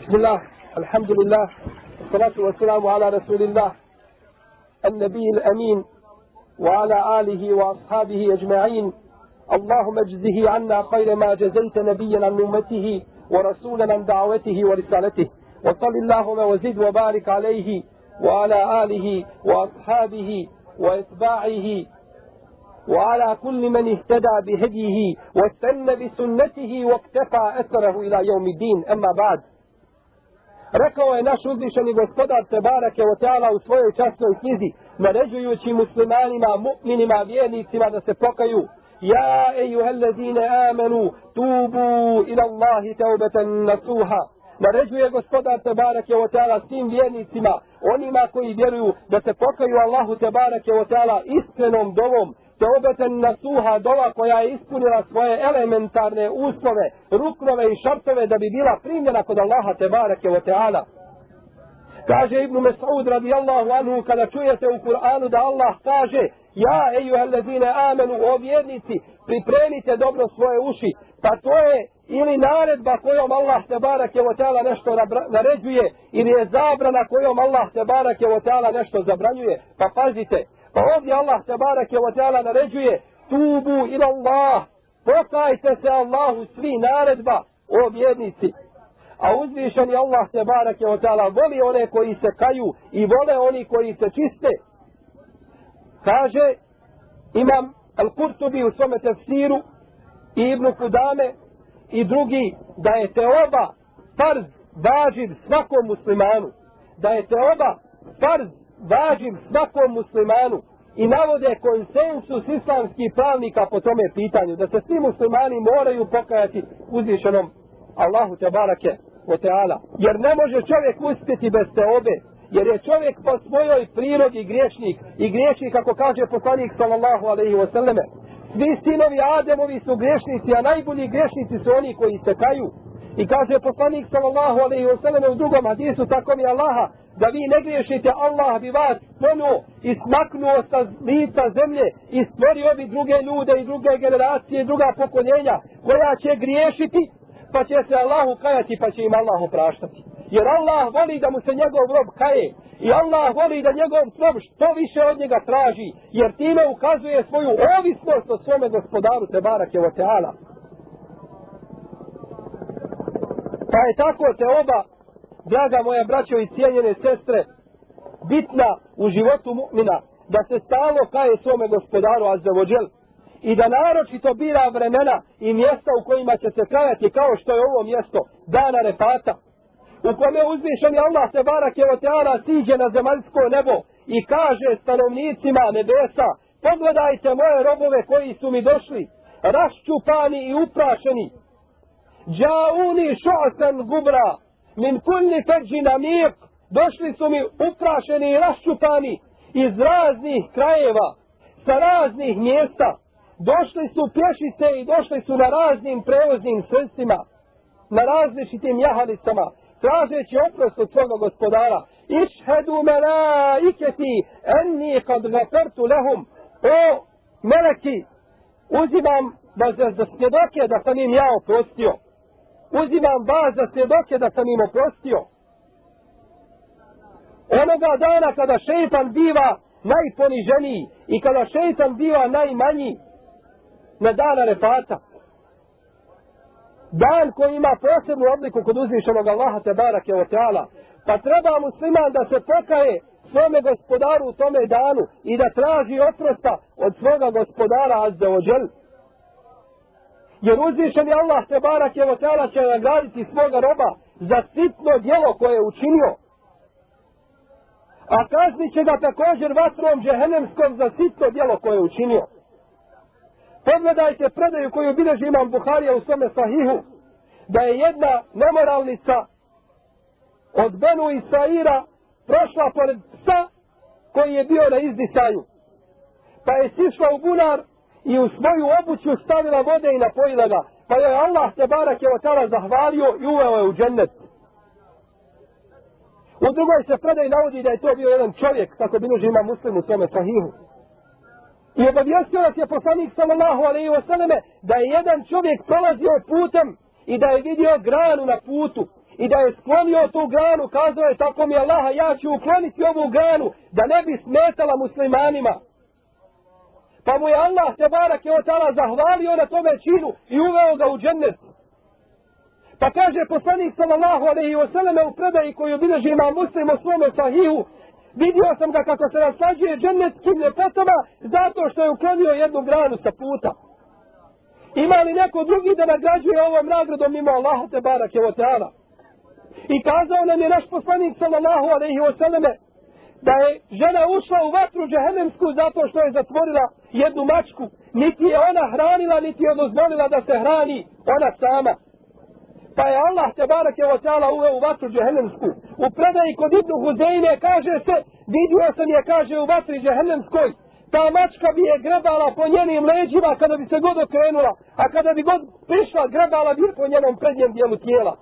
بسم الله الحمد لله والصلاة والسلام على رسول الله النبي الأمين وعلى آله وأصحابه أجمعين. اللهم اجزه عنا خير ما جزيت نبيا عن أمته ورسولا عن دعوته ورسالته، وصل اللهم وزد وبارك عليه وعلى آله وأصحابه وإتباعه وعلى كل من اهتدى بهديه واستنى بسنته واقتفى أثره إلى يوم الدين. أما بعد. Rekao je naš uzvišeni gospodar Tebareke wa Ta'ala u svojoj časnoj knjizi, naređujući muslimanima, mu'minima, vjernicima da se pokaju: Ja ejuhellezine amenu tubu ila Allahi taubatan nasuha. Naređuje gospodar Tebareke wa Ta'ala svim vjernicima, onima koji vjeruju, da se pokaju Allahu Tebareke wa Ta'ala iskrenom dovom, taubatan nasuha, dova koja je ispunila svoje elementarne uslove, ruknove i šartove da bi bila primljena kod Allaha Tebareke wa Ta'ala. Kaže Ibn Mas'ud radijallahu anhu, kada čujete u Kur'anu da Allah kaže: Ja ejuhellezine amenu, o vjernici, pripremite dobro svoje uši, pa to je ili naredba kojom Allah Tebareke wa Ta'ala nešto naređuje, ili je zabrana kojom Allah Tebareke wa Ta'ala nešto zabranjuje. Pa pazite, pa ovdje Allah Tebareke wa Ta'ala naređuje: Tubu ila Allah, pokajte se Allahu, svi, naredba, o vjernici. A uzvišeni Allah Tebareke wa Ta'ala voli one koji se kaju i vole oni koji se čiste. Kaže Imam Al-Kurtubi u svome tefsiru i Ibn Kudame i drugi, da je teoba farz važiv svakom muslimanu. Da je teoba farz važiv svakom muslimanu. I navode konsensus islamskih pravnika po tome pitanju, da se svi muslimani moraju pokajati uzvišenom Allahu Tebareke wa Ta'ala. Jer ne može čovjek uspjeti bez teobe, jer je čovjek po svojoj prirodi griješnik i griješnik, kako kaže poslanik sallallahu alejhi ve selleme. Svi sinovi Ademovi su griješnici, a najbolji griješnici su oni koji se kaju. I kaže poslanik sallallahu alejhi ve selleme u drugom hadisu, tako mi Allaha, da vi ne griješite, Allah bi vas ponuo i smaknuo sa lica zemlje i stvorio bi druge ljude i druge generacije i druga pokoljenja koja će griješiti, pa će se Allahu kajati, pa će im Allah opraštati. Jer Allah voli da mu se njegov rob kaje i Allah voli da njegov rob što više od njega traži, jer time ukazuje svoju ovisnost od svome gospodaru Tebareke wa Ta'ala. Pa je tako teoba, draga moja braćo i cijenjene sestre, bitna u životu mu'mina, da se stalno kaje svome gospodaru azza wa džel i da naročito bira vremena i mjesta u kojima će se kajati, kao što je ovo mjesto dana Refata, u kome uzvišeni Allah Tebareke wa Ta'ala siđe na zemaljsko nebo i kaže stanovnicima nebesa: Pogledajte moje robove koji su mi došli, raščupani i uprašeni. Džauni šo'san gubra min kulli feđin amik. Došli su mi uprašeni i raščupani iz raznih krajeva, sa raznih mjesta. Došli su pješice i došli su na raznim prevoznim sredstvima, na različitim jahalicama, tražeći oprost od svoga gospodara. Išhedu melaiketi enni kad gafertu lehum. O meleki, uzimam vas za svjedoke da sam im ja oprostio. Uzimam vas za svjedoke da sam im oprostio. Onoga dana kada šejtan biva najponiženiji i kada šejtan biva najmanji, na dana Refata. Dan koji ima posebnu obliku kod uzvišenog Allaha Tebareke wa Ta'ala. Pa treba musliman da se pokaje svome gospodaru u tome danu i da traži oprosta od svoga gospodara azza wa džel. Jer uzvišeni Allah Tebareke wa Ta'ala će nagraditi svoga roba za sitno djelo koje je učinio. A kaznit će ga također vatrom džehennemskom za sitno djelo koje je učinio. Pogledajte predaju koju bilježi imam Buharija u svome sahihu, da je jedna nemoralnica od Benu Israira prošla pored psa koji je bio na izdisaju. Pa je sišla u bunar i u svoju obuću stavila vode i napojila ga. Pa je Allah Tebareke wa Ta'ala zahvalio i uveo je u džennet. U drugoj se predaj navodi da je to bio jedan čovjek, kako bilježi imam Muslim u svome sahihu. I obavijestio nas je poslanik sallallahu alejhi ve selleme da je jedan čovjek prolazio putem i da je vidio granu na putu i da je sklonio tu granu, kazao je tako mi Allaha, ja ću ukloniti ovu granu da ne bi smetala muslimanima. Pa mu je Allah tebareke ve taala zahvalio na tome činu i uveo ga u džennet. Pa kaže poslanik sallallahu alejhi ve selleme u predaji koju bilježi Imam Muslim u svome sahihu, vidio sam ga kako se naslađuje džennetskim ljepotama zato što je uklonio jednu granu sa puta. Ima li neko drugi da nagrađuje ovom nagradom mimo Allaha tebareke ve taala? I kazao nam je naš poslanik sallallahu alejhi ve selleme da je žena ušla u vatru džehennemsku zato što je zatvorila jednu mačku. Niti je ona hranila, niti je dozvolila da se hrani ona sama. Pa je Allah tebareke ve taala uveo u vatru džehennemsku. U predaji kod Ibnu Huzejne kaže se, vidio sam je, kaže, u vatri džehennemskoj. Ta mačka bi je grebala po njenim leđima kada bi se god okrenula, a kada bi god prišla, grebala bi po njenom prednjem dijelu tijela.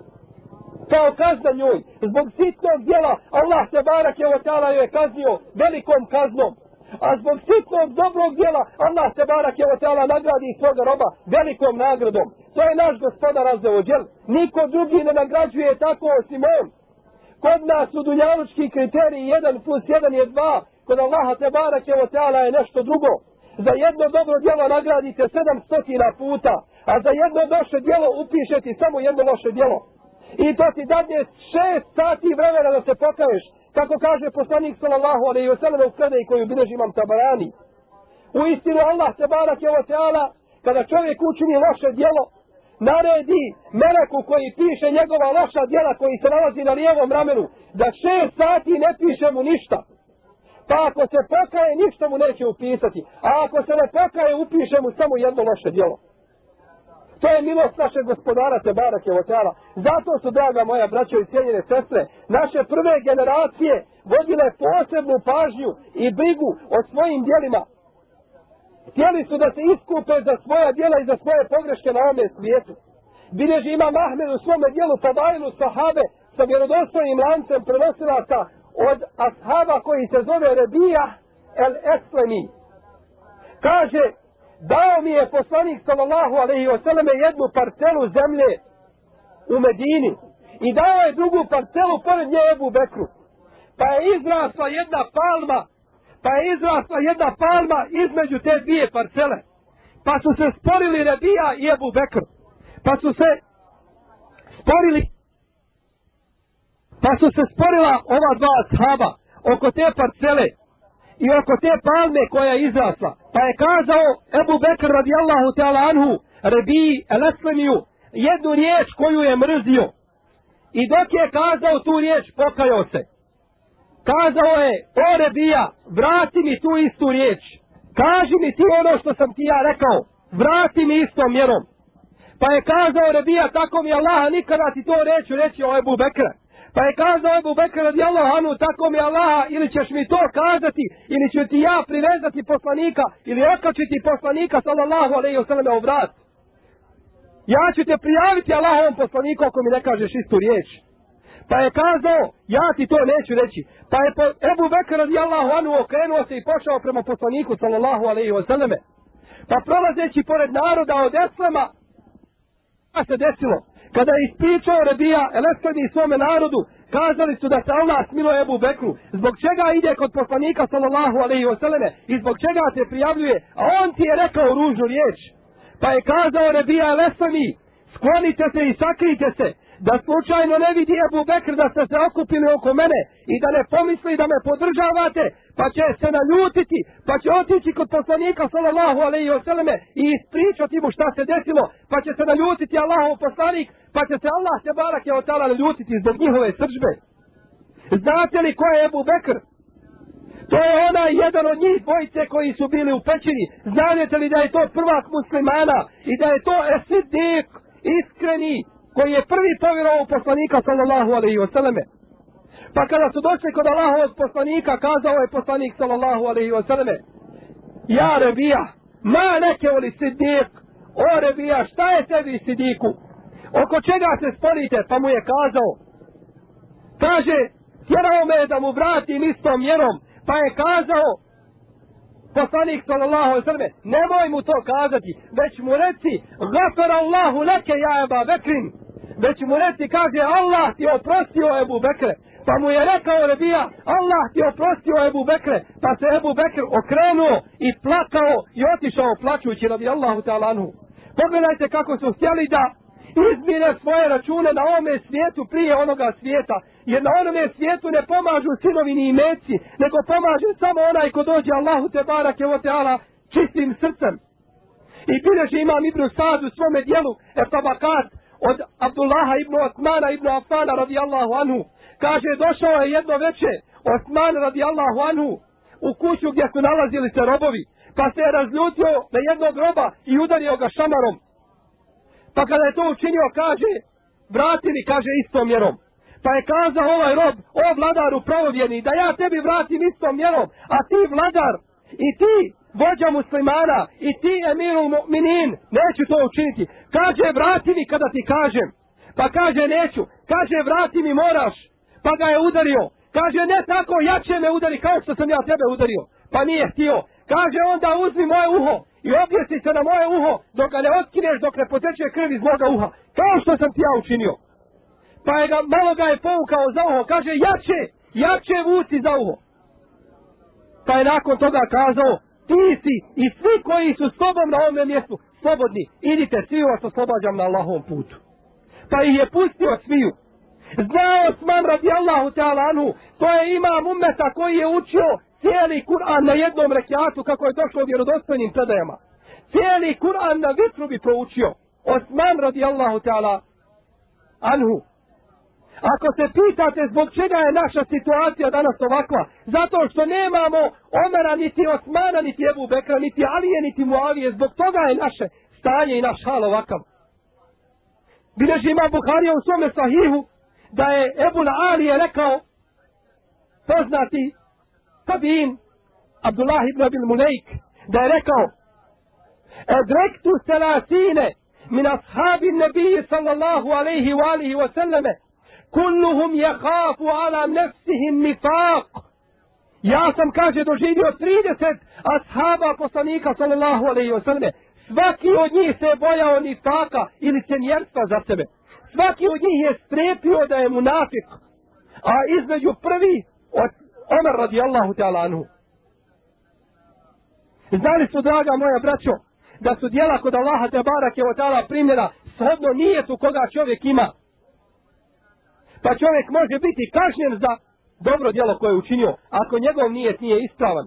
Kao kazna njoj, zbog sitnog djela, Allah tebareke ve taala je kaznio velikom kaznom. A zbog sitnog dobrog djela, Allah tebareke ve taala nagradi svoga roba velikom nagradom. To je naš gospodar azza ve džel. Niko drugi ne nagrađuje tako osim on. Kod nas su dunjalučki kriteriji 1+1 je 2. Kod Allaha tebareke ve taala je nešto drugo. Za jedno dobro djelo nagradite 700 puta, a za jedno loše djelo upišete samo jedno loše djelo. I to ti dadne 6 sati vremena da se pokaješ, kako kaže poslanik sallallahu alejhi ve sellem u predaji koju bilježi Imam Tabarani. U istinu Allah tebareke ve taala kada čovjek učini loše djelo, naredi meleku koji piše njegova loša djela koji se nalazi na lijevom ramenu, da 6 sati ne piše mu ništa. Pa ako se pokaje, ništa mu neće upisati. A ako se ne pokaje, upiše mu samo jedno loše djelo. To je milost našeg gospodara tebareke ve taala. Zato su, draga moja braćo i cijenjene sestre, naše prve generacije vodile posebnu pažnju i brigu o svojim djelima. Htjeli su da se iskupe za svoja djela i za svoje pogreške na ovome svijetu. Bilježi Imam Ahmed u svome djelu Fadailu sahabe sa vjerodostojnim lancem prenosilaca od ashaba koji se zove Rebija el-Eslemi. Kaže, dao mi je poslanik sallallahu alejhi ve selleme jednu parcelu zemlje u Medini i dao je drugu parcelu pored nje Ebu Bekru. Pa je izrasla jedna palma između te dvije parcele. Pa su se sporili Rebija i Ebu Bekr. Pa su se sporila ova dva ashaba oko te parcele i oko te palme koja je izrasla. Pa je kazao Ebu Bekr radijallahu ta'ala anhu Rebiji el-Eslemiju jednu riječ koju je mrzio. I dok je kazao tu riječ, pokajao se. Kazao je, o Rebija, vrati mi tu istu riječ. Kaži mi ti ono što sam ti ja rekao. Vrati mi istom mjerom. Pa je kazao Rebija, tako mi Allaha, nikada ti to neću reći o Ebu Bekra. Pa je kazao Ebu Bekr radijallahu anhu, tako mi Allaha, ili ćeš mi to kazati, ili ću ti ja privezati poslanika, ili okačiti poslanika sallallahu alejhi ve selleme u vrat. Ja ću te prijaviti Allahovom poslaniku ako mi ne kažeš istu riječ. Pa je kazao, ja ti to neću reći. Pa je Ebu Bekr radijallahu anhu okrenuo se i pošao prema poslaniku sallallahu alejhi ve selleme. Pa prolazeći pored naroda od Eslema, šta se desilo? Kada je ispričao Rebija el-Eslemi svome narodu, kazali su da se Allah smiluje Ebu Bekru. Zbog čega ide kod poslanika sallallahu alejhi ve selleme i zbog čega te prijavljuje, a on ti je rekao ružnu riječ. Pa je kazao Rebija el-Eslemi, sklonite se i sakrijte se, da slučajno ne vidi Ebu Bekr da ste se okupili oko mene i da ne pomisli da me podržavate, pa će se naljutiti, pa će otići kod poslanika sallallahu alejhi ve selleme i ispričati mu šta se desilo, pa će se naljutiti Allahov poslanik, pa će se Allah tebareke ve taala naljutiti zbog njihove srdžbe. Znate li ko je Ebu Bekr? To je onaj jedan od njih dvojice koji su bili u pećini. Znate li da je to prvak muslimana i da je to Esidik, iskreni, koji je prvi povjerovao u poslanika sallallahu alejhi ve selleme. Pa kada su došli kod Allahovog poslanika, kazao je poslanik sallallahu alejhi ve selleme, ja Rebija, ma neke oli Sidik, o Rebija, šta je tebi Sidiku? Oko čega se sporite? Pa mu je kazao, kaže, tjerao me da mu vratim istom mjerom, pa je kazao poslanik sallallahu alejhi ve selleme, nemoj mu to kazati, već mu reci, gafara Allahu leke ja Eba Bekrin, već mu reci, kaže, Allah ti oprostio Ebu Bekre. Pa mu je rekao Rebija, Allah ti oprostio Ebu Bekre. Pa se Ebu Bekr okrenuo i plakao i otišao plačući radijallahu ta'ala anhu. Pogledajte kako su htjeli da izmire svoje račune na ovome svijetu prije onoga svijeta. Jer na onome svijetu ne pomažu sinovi ni imeci, nego pomaže samo onaj ko dođe Allahu te barake o teala čistim srcem. I bileži imam Ibn Sad u svome dijelu Tabakat od Abdullaha ibn Osmana ibn Affana radijallahu anhu. Kaže, došao je jedno veče Osman radijallahu anhu u kuću gdje su nalazili se robovi. Pa se je razljutio na jednog roba i udario ga šamarom. Pa kada je to učinio, kaže, vrati mi, kaže, istom mjerom. Pa je kazao ovaj rob, o vladaru pravovjerni, da ja tebi vratim istom mjerom, a ti vladar i ti vođa muslimana i ti emirul mu'minin, neću to učiniti. Kaže, vrati mi kada ti kažem. Pa kaže, neću. Kaže, vrati mi, moraš. Pa ga je udario. Kaže, ne tako, jače me udari kao što sam ja tebe udario. Pa nije htio. Kaže, onda uzmi moje uho i objesi se na moje uho dok ga ne otkineš, dok ne poteče krv iz moga uha. Kao što sam ti ja učinio. Pa je malo ga je povukao za uho. Kaže, jače vuci za uho. Pa je nakon toga kazao, ti si i svi koji su s tobom na ovom mjestu slobodni. Idite, svi vas oslobađam na Allahovom putu. Pa ih je pustio sviju. Znao Osman radijallahu ta'ala anhu, to je imam ummeta koji je učio cijeli Kur'an na jednom rekiatu, kako je došlo u vjerodostojnim predajama. Cijeli Kur'an na vitru bi proučio. Osman radijallahu ta'ala anhu. Ako se pitate zbog čega je naša situacija danas ovakva, zato što nemamo Omera, niti Osmana, niti Ebu Bekra, niti Alije, niti Muavije, zbog toga je naše stanje i naš hal ovakav. Bileži imam Buharija u svome sahihu, da je Ebul Alije rekao, poznati tabin Abdullah ibn Abil Mulejk, da je rekao, edrektu selasine min ashabi nebiji sallallahu alaihi wa alihi wa sallame, kulluhum jehafu ala nefsihim nifaq. Ja sam, kaže, doživio 30 ashaba poslanika sallallahu alaihi wa sallame. Svaki od njih se bojao nifaka ili cenjerstva za sebe. Svaki od njih je strepio da je munafik. A između prvi od Omer radijallahu ta'ala anhu. Znali su, draga moja braćo, da su djela kod Allaha te barake o ta'ala primljena shodno nijetu koga čovjek ima. Pa čovjek može biti kažnjen za dobro djelo koje je učinio, ako njegov nijet nije ispravan.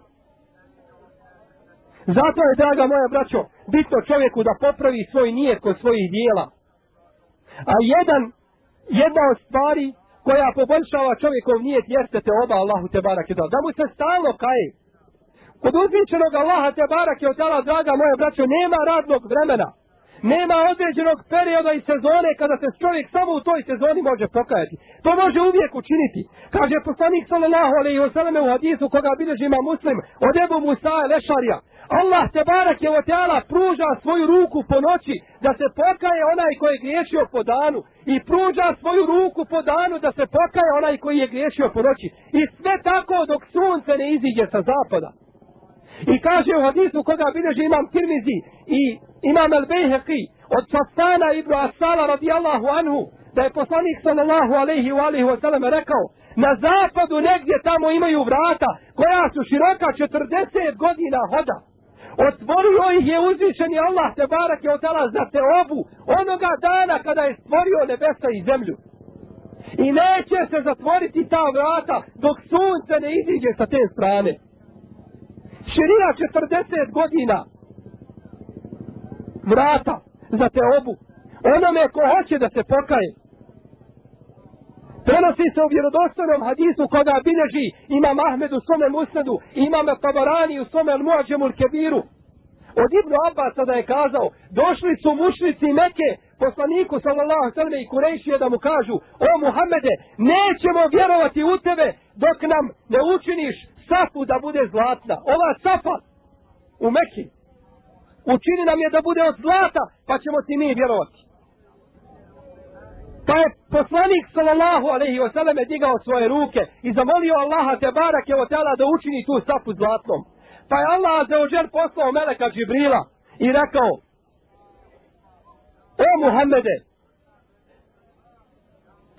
Zato je, draga moja braćo, bitno čovjeku da popravi svoj nijet kod svojih dijela. A jedna od stvari koja poboljšava čovjekov nijet jeste te oba Allahu te barake o ta'ala. Da mu se stalno kaje. Kod uzvičenog Allaha te barake o ta'ala, draga moja braćo, nema radnog vremena. Nema određenog perioda i sezone kada se čovjek samo u toj sezoni može pokajati. To može uvijek učiniti. Kaže poslanik sallallahu alejhi ve selleme u hadisu koga bilježi Imam Muslim od Ebu Musa el-Ešarija. Allah te barake o ta'ala pruža svoju ruku po noći da se pokaje onaj koji je griješio po danu i pruža svoju ruku po danu da se pokaje onaj koji je griješio po noći. I sve tako dok sunce ne iziđe sa zapada. I kaže u hadisu koga bilježi Imam Tirmizi i Imam el-Bejheqi od Safana ibn Asala radijallahu anhu, da je poslanik sallallahu alejhi wa alihi wa sallam rekao, na zapadu negdje tamo imaju vrata koja su široka 40 godina hoda. Otvorio ih je uzvišeni Allah te barake o ta'ala za teobu onoga dana kada je stvorio nebesa i zemlju. I neće se zatvoriti ta vrata dok sunce ne iziđe sa te strane. Širina 40 godina vrata za teobu onome ko hoće da se pokaje. Prenosi se u vjerodostojnom hadisu koga bilježi Imam Ahmed u svome Musnedu, Imam Tabarani u svome Al-Muadžemul Kebiru. Od Ibn Abbasa da je kazao, došli su mušnici Mekke poslaniku sallallahu alejhi ve sellem i Kurejšije da mu kažu, o Muhammede, nećemo vjerovati u tebe dok nam ne učiniš safu da bude zlatna. Ova safa u Mekki učini nam je da bude od zlata, pa ćemo ti mi vjerovati. Pa je poslanik sallallahu alejhi ve sellem digao svoje ruke i zamolio Allaha te barake o ta'ala da učini tu safu zlatnom. Pa je Allah azza poslao meleka Džibrila i rekao, o Muhammede,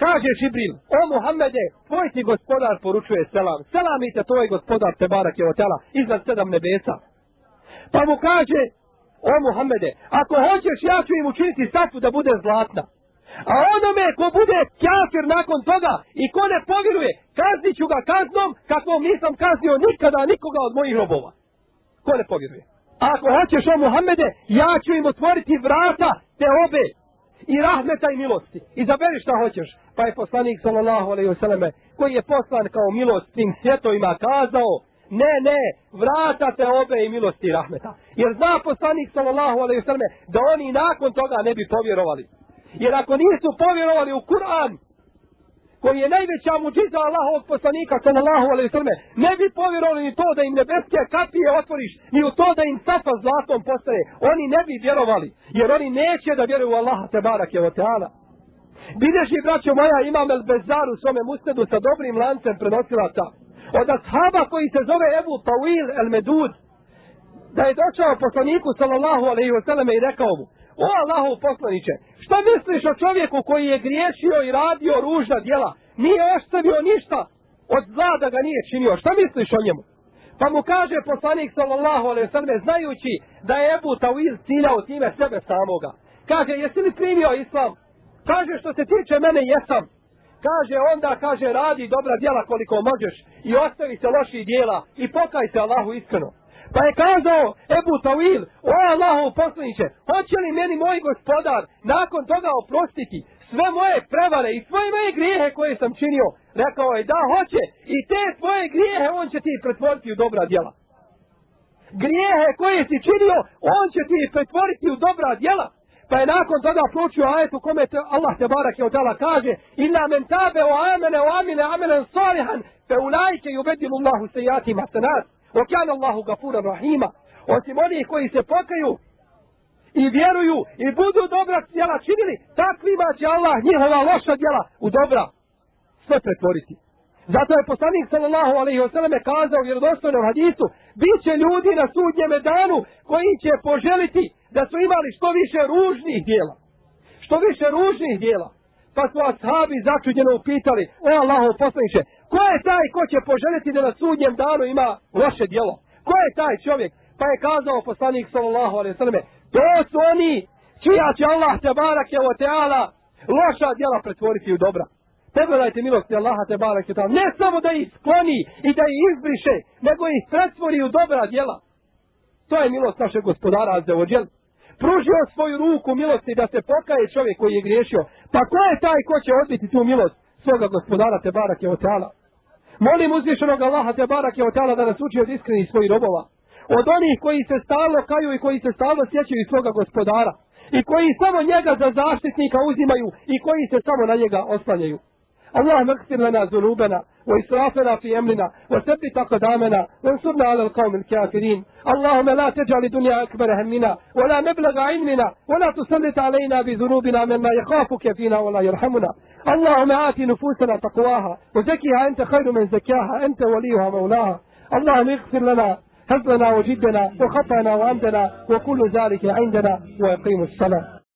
kaže Džibril, o Muhammede, tvoj ti gospodar poručuje selam. Selamite tvoj gospodar Tebarake ve Teala iznad 7 nebesa. Pa mu kaže, o Muhammede, ako hoćeš ja ću im učiniti safu da bude zlatna. A onome ko bude kafir nakon toga i ko ne povjeruje, kaznit ću ga kaznom kakvom nisam kaznio nikada nikoga od mojih robova. Ko ne povjeruje? A ako hoćeš o Muhammede, ja ću im otvoriti vrata te obe i rahmeta i milosti. Izaberi šta hoćeš. Pa je poslanik sallallahu alejhi ve selleme, koji je poslan kao milost svim svjetovima, kazao, ne, vrata te obe i milosti i rahmeta. Jer zna poslanik sallallahu alejhi ve selleme da oni nakon toga ne bi povjerovali. Jer ako nisu povjerovali u Kur'an, koji je najveća muđiza Allahovog poslanika sallallahu alejhi ve selleme, ne bi povjerovali ni to da im nebeske kapije otvoriš, ni u to da im safa zlatom postaje. Oni ne bi vjerovali, jer oni neće da vjeruju u Allaha Tebarake ve Teala. Bilježi, braćo moja, Imam el-Bezzar u svome musnedu sa dobrim lancem prenosilaca od ashaba koji se zove Ebu Tawil el-Medud, da je došao poslaniku sallallahu alejhi ve selleme i rekao mu, o Allahov poslaniče, šta misliš o čovjeku koji je griješio i radio ružna djela, nije ostavio ništa od zla da ga nije činio, šta misliš o njemu? Pa mu kaže poslanik sallallahu alejhi ve selleme, znajući da je Ebu Tawil ciljao time sebe samoga, kaže, jesi li primio islam? Kaže, što se tiče mene, jesam. Kaže, onda, kaže, radi dobra djela koliko možeš i ostavi se loših djela i pokaj se Allahu iskreno. Pa je kazao Ebu Tawil, o Allahov poslaniče, hoće li meni moj gospodar nakon toga oprostiti sve moje prevare i sve moje grijehe koje sam činio? Rekao je, da, hoće, i te tvoje grijehe on će ti pretvoriti u dobra djela. Grijehe koje si činio, on će ti pretvoriti u dobra djela. Pa je nakon toga proučio ajet u kome Allah Tebarake ve Teala kaže, illa men tabe wa amene wa amile amelen salihan, fe ulajke yubedilu Allahu sejatima hasanat. O kana Allahu gafuran rahima. Osim onih koji se pokaju i vjeruju i budu dobra djela činili, takvima će Allah njihova loša djela u dobra sve pretvoriti. Zato je poslanik sallallahu alejhi ve selleme kazao u vjerodostojnom hadisu, bit će ljudi na sudnjeme danu koji će poželiti da su imali što više ružnih djela. Što više ružnih djela. Pa su ashabi začuđeno upitali, o Allahov poslaniče, ko je taj ko će poželjeti da na sudnjem danu ima loše djelo? Ko je taj čovjek? Pa je kazao poslanik sallallahu alejhi ve selleme, to su oni čija će Allah Tebarake ve Teala loša djela pretvoriti u dobra. Pogledajte milosti Allaha Tebarake ve Teala, ne samo da ih skloni i da ih izbriše, nego ih pretvori u dobra djela. To je milost našeg gospodara azza wa džel. Pružio svoju ruku milosti da se pokaje čovjek koji je griješio. Pa ko je taj ko će odbiti tu milost svoga gospodara Tebarake ve Teala? Molim uzvišenog Allaha Tebarake ve Teala da nas uči od iskrenih svojih robova. Od onih koji se stalno kaju i koji se stalno sjećaju svoga gospodara. I koji samo njega za zaštitnika uzimaju i koji se samo na njega oslanjaju. اللهم اغفر لنا ذنوبنا وإسرافنا في أمرنا وثبت أقدامنا وانصرنا على القوم الكافرين. اللهم لا تجعل الدنيا أكبر همنا ولا مبلغ علمنا ولا تسلط علينا بذنوبنا من لا يخافك فينا ولا يرحمنا. اللهم آت نفوسنا تقواها وزكها أنت خير من زكاها أنت وليها مولاها. اللهم اغفر لنا هزلنا وجدنا وخطأنا وعمدنا وكل ذلك عندنا ويقيم الصلاة.